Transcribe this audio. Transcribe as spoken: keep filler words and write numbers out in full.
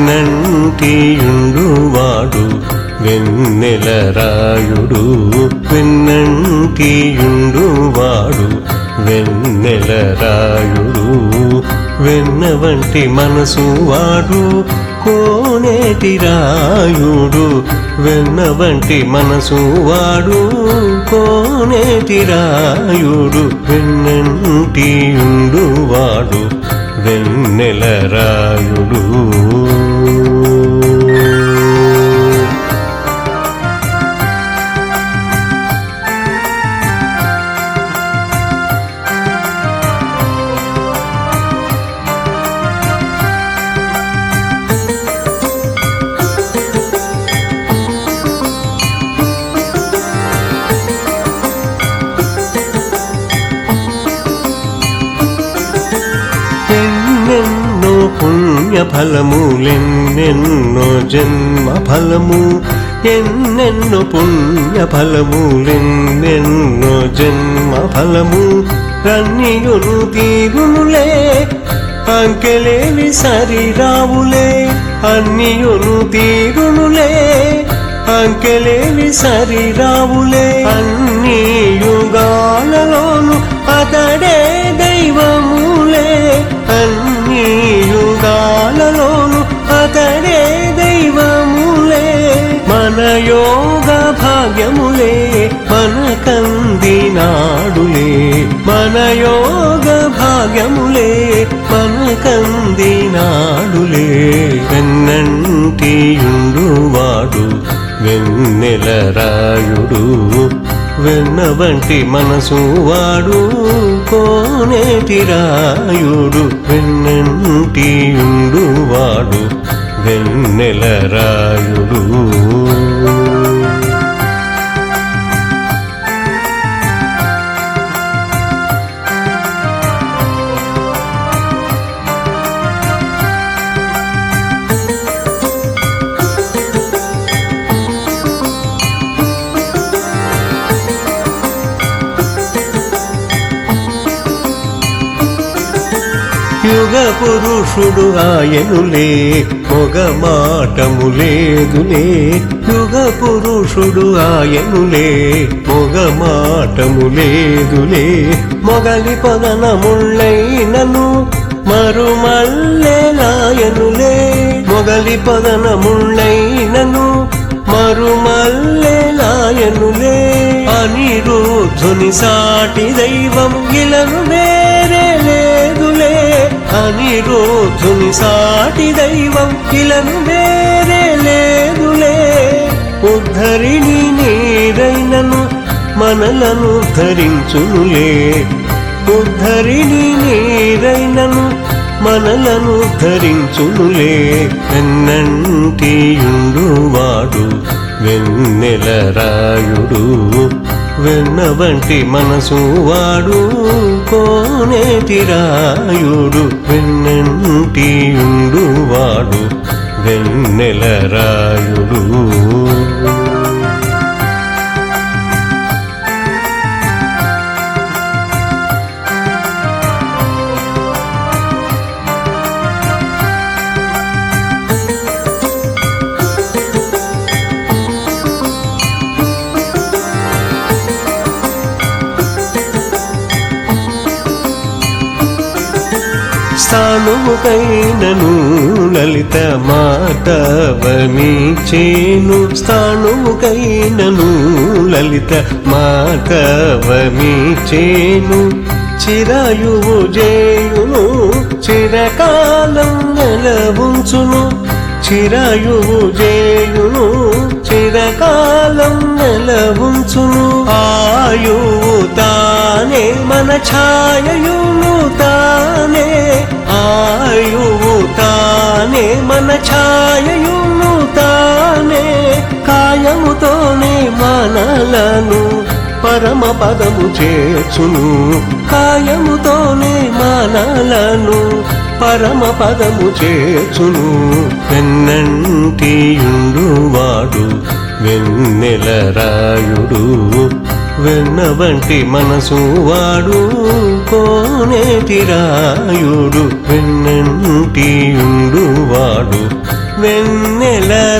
వెన్నంటియుండువాడు వెన్నెలరాయుడు వెన్నంటియుండువాడు వెన్నెలరాయుడు వెన్న వంటి మనసు వాడు కోనేటి రాయుడు వెన్న వంటి మనసు వాడు కోనేటి రాయుడు వెన్నంటియుండువాడు వెన్నెలరాయుడు ఎన్నెన్నో పుణ్య ఫలములెన్నెన్నో జన్మ ఫలము ఎన్నెన్నో పుణ్య ఫలములెన్నెన్నో జన్మ ఫలము రన్నియును తీరునులే అంకెలేవి సరిరావులే అన్నియును తీరునులే అంకెలేవి సరిరావులే అన్ని యుగాలలోను అతడే దైవములే అన్ని యుగాలలోను అతడే దైవములే మన యోగ భాగ్యములే మన కందినాడులే మన యోగ భాగ్యములే మన కందినాడులే వెన్నంటియుండువాడు వెన్నెలరాయుడు వెన్న వంటి మనసు వాడు కోనేటి రాయుడు వెన్నంటియుండువాడు వెన్నెలరాయుడు యుగ పురుషుడు ఆయనులే మొగ మాటము లేదులే యుగ పురుషుడు ఆయనులే మొగ మాటము లేదులే మొగలి పదనముళ్ళైనను మరుమల్లెలాయనులే మొగలి పదనముళ్ళైనను మరుమల్లెలాయనులే అనిరుద్ధుని సాటి దైవం ఇలను వేరే లేదులే అనిరుద్ధుని సాటి దైవం ఇలను వేరే లేదులే ఉద్ధరిణి నీరైనను మనలను ధరించునులే ఉద్ధరిణి నీరైనను మనలను ధరించునులే వెన్నంటియుండువాడు వెన్నెలరాయుడు వెన్న వంటి మనసు వాడు కోనేటి రాయుడు వెన్నంటియుండువాడు వెన్నెలరాయుడు స్థాణువుకైనను లలిత మాతవమీచేను స్థాణువుకైనను లలిత మాతవమీచేను చిరాయువు జేయును చిరకాలం నెలవుంచును చిరాయువు జేయును చిరకాలం నెలవుంచును ఆయువు తానే మన ఛాయయును తానే ఆయువు తానే మన ఛాయయును తానే కాయముతోనే మనలను పరమ పదము చేర్చును కాయముతోనే మనలను పరమ పదము చేర్చును వెన్నంటియుండువాడు వెన్నెలరాయుడు వెన్న వంటి మనసు వాడు కోనేటి రాయుడు వెన్నంటియుండువాడు వెన్నెల